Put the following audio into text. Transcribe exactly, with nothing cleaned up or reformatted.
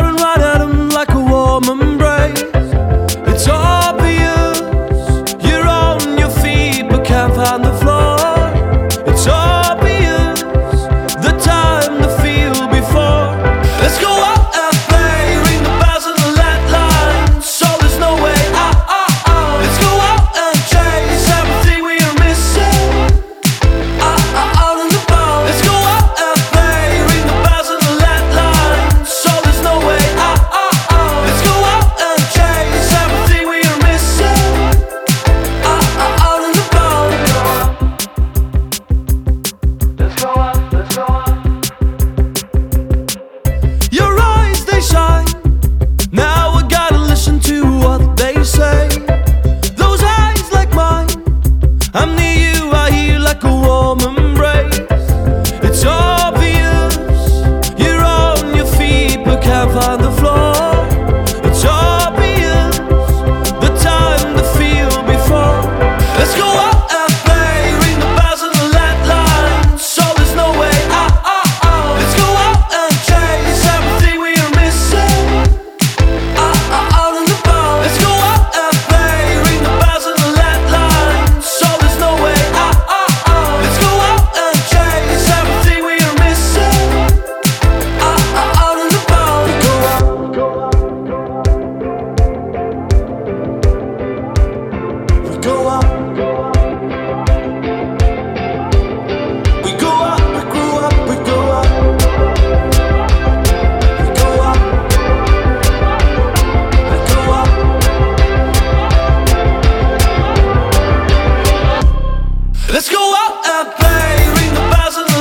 and right at 'em like a warm embrace. It's obvious you're on your feet but can't find the floor. It's obvious the time to feel before. Let's go out and play, ring the bells and the lead lines, so there's no way out. Uh, uh. Let's go out and chase everything we are missing. Uh, uh, out in the bound. Let's go out and play, ring the bells and the lead lines, so there's no way out. Uh, uh. Let's go out and chase everything we are missing. Uh, uh, out in the bound. Let's go out, let's go out. Your eyes, they shine. Now I gotta listen to what they say. Those eyes like mine, I'm near you, I hear like a warm embrace. It's obvious you're on your feet but can't find the floor. It's obvious the time to feel before. Let's go out and play, ring the bells and the lead lines, so there's no way out. Uh, uh. Let's go out and chase everything we are missing. Uh, uh, out in the bound. Let's go out and play, ring the bells and the lead lines, so there's no way out. Uh, uh. Let's go out and chase everything we are missing. Uh, uh, out in the bound. We go out, we go out. We go out. We go out, we grew up, we go out. We go out. We go out. Let's go out and play, ring the bells and the